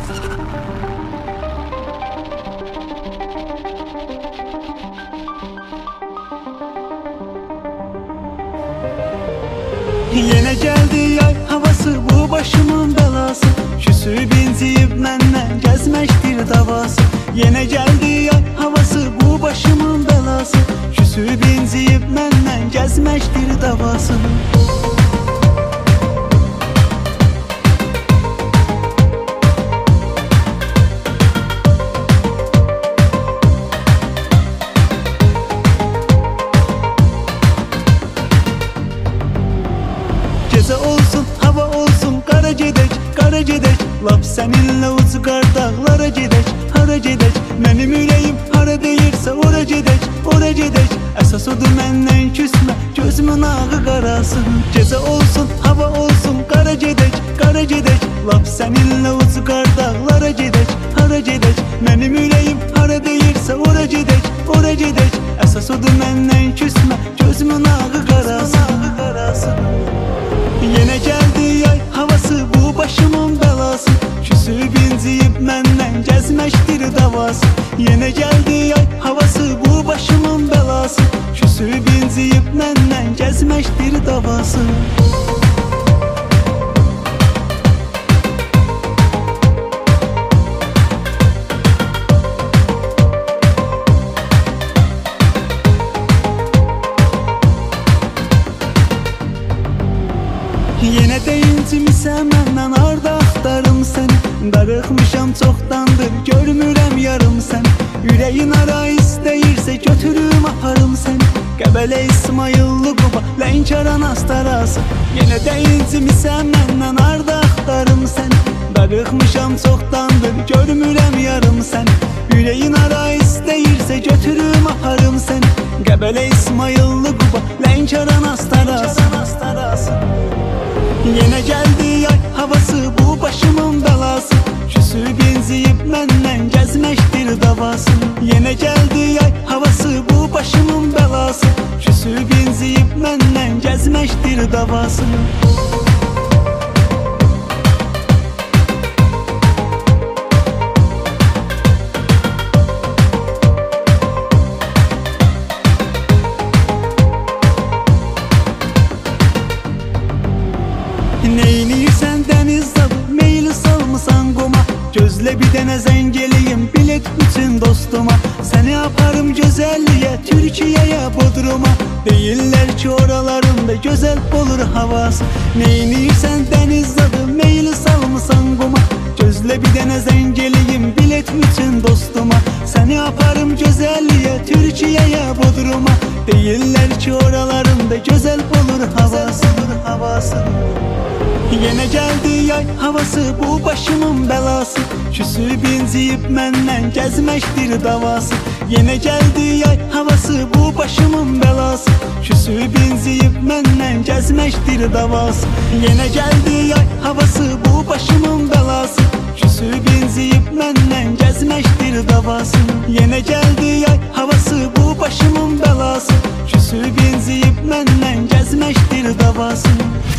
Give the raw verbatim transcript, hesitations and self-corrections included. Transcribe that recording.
Yine geldi yay havası, bu başımın belası. Küsüb inciyib məndən gəzməkdir davası. Yine geldi yay havası, bu başımın belası. Küsüb inciyib məndən gəzməkdir davası. Gece olsun, hava olsun, qara gedək, qara gedək. Lap səninlə ucqar dağlara gedək, hara gedək. Mənim ürəyim hara deyirsə ora gedək, ora gedək. Əsas odur məndən küsmə, gözümün ağı qarasın. Gece olsun, hava olsun, qara gedək, qara gedək. Lap səninlə ucqar dağlara gedək, hara gedək. Mənim ürəyim hara deyirsə ora gedək, ora gedək. Əsas odur məndən küsmə, gözümün ağı qarasın. Yine geldi yay havası, bu başımın belası. Küsüb inciyib məndən gəzməkdir davası. Yine geldi yay havası, bu başımın belası. Küsüb inciyib məndən gəzməkdir davası. Yine deyincimisən məndən arda axtarım səni. Darıxmışam çoxdandır, görmürəm yarım səni. Ürəyin ara istəyirsə götürüm aparım səni. Qəbələ İsmayıllı Quba, Lənkəran astarası. Yine deyincimisən məndən arda axtarım səni. Darıxmışam çoxdandır, görmürəm yarım səni. Ürəyin ara istəyirsə götürüm aparım səni. Qəbələ İsmayıllı Quba, Lənkəran astarası. Yine geldi yay havası, bu başımın belası. Küsüb inciyib məndən gəzməkdir davası. Yine geldi yay havası, bu başımın belası. Küsüb inciyib məndən gəzməkdir davası. Neynirsən dəniz dadı, meyli salmısan qoma. Gözlə bir dənə zəng eləyim bilet üçün dostuma. Səni aparım gözəlliyə, Türkiyəyə, Bodruma. Deyirlər ki oralarında gözəl olur havası. Neynirsən dəniz dadı, meyli salmısan qoma. Gözlə bir dənə zəng eləyim bilet üçün dostuma. Səni aparım gözəlliyə, Türkiyəyə, Bodruma. Deyirlər ki oralarında gözəl olur havası. Yine geldi yay havası, bu başımın belası. Küsüb inciyib məndən gəzməkdir davası. Yine geldi yay havası, bu başımın belası. Küsüb inciyib məndən gəzməkdir davası. Yine geldi yay havası, bu başımın belası. Küsüb inciyib məndən gəzməkdir davası. Yine geldi yay havası, bu başımın belası. Küsüb inciyib məndən gəzməkdir davası.